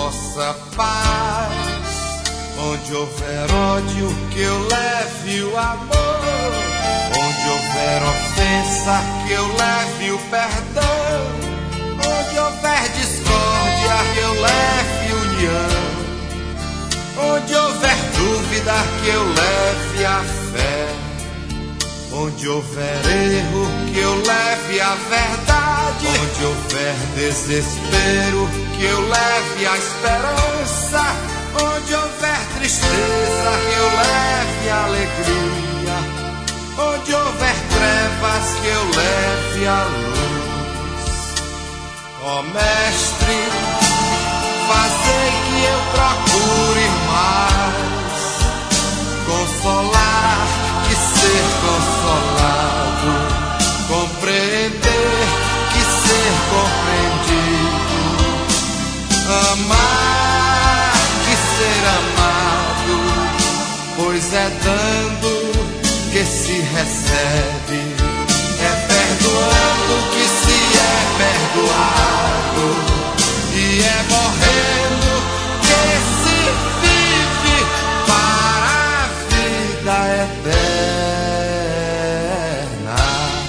vossa paz. Onde houver ódio, que eu leve o amor. Onde houver ofensa, que eu leve o perdão. Onde houver discórdia, que eu leve união. Onde houver dúvida, que eu leve a fé. Onde houver erro, que eu leve a verdade. Onde houver desespero, que eu leve a esperança. Onde houver tristeza, que eu leve a alegria. Onde houver trevas, que eu leve a luz. Ó Mestre, fazei que eu procure mais consolar que ser consolado, compreender que ser compreendido, amar que ser amado, pois é dando que se recebe, é perdoando que se é perdoado, e é morrendo que se vive para a vida eterna.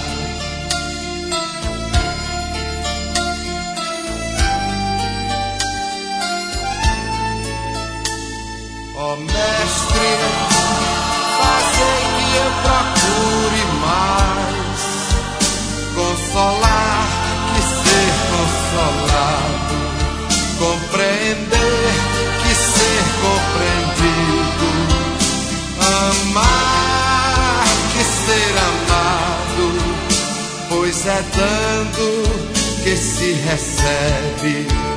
Ó Mestre, fazei que eu procure mais consolar que ser consolado, compreender que ser compreendido, amar que ser amado, pois é dando que se recebe.